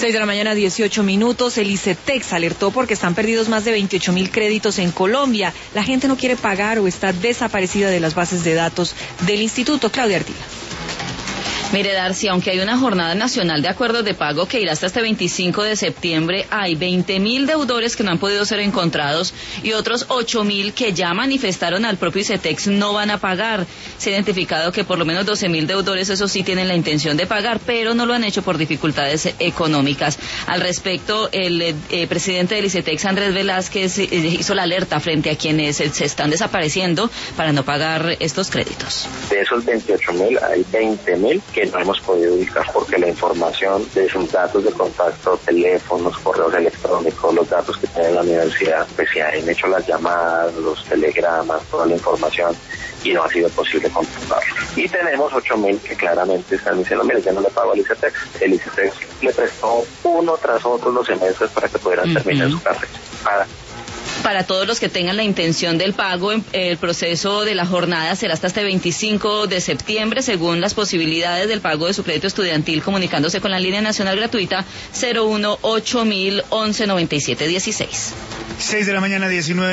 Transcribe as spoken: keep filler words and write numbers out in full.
seis de la mañana, dieciocho minutos. El ICETEX alertó porque están perdidos más de veintiocho mil créditos en Colombia. La gente no quiere pagar o está desaparecida de las bases de datos del instituto. Claudia Artila. Mire, Darcy, aunque hay una jornada nacional de acuerdos de pago que irá hasta este veinticinco de septiembre, hay veinte mil deudores que no han podido ser encontrados y otros ocho mil que ya manifestaron al propio ICETEX no van a pagar. Se ha identificado que por lo menos doce mil deudores, eso sí, tienen la intención de pagar, pero no lo han hecho por dificultades económicas. Al respecto, el eh, presidente del ICETEX, Andrés Velázquez, eh, hizo la alerta frente a quienes eh, se están desapareciendo para no pagar estos créditos. De esos veintiocho mil, hay veinte mil que no hemos podido ubicar porque la información de sus datos de contacto, teléfonos, correos electrónicos, los datos que tiene la universidad, pues se han hecho las llamadas, los telegramas, toda la información y no ha sido posible contactarlos. Y tenemos ocho mil que claramente están diciendo, mire, ya no le pago al ICETEX. El ICETEX le prestó uno tras otro los semestres para que pudieran uh-huh. terminar su carrera. Para Para todos los que tengan la intención del pago, el proceso de la jornada será hasta este veinticinco de septiembre, según las posibilidades del pago de su crédito estudiantil, comunicándose con la línea nacional gratuita cero uno ocho mil once noventa y siete dieciséis. seis de la mañana, diecinueve.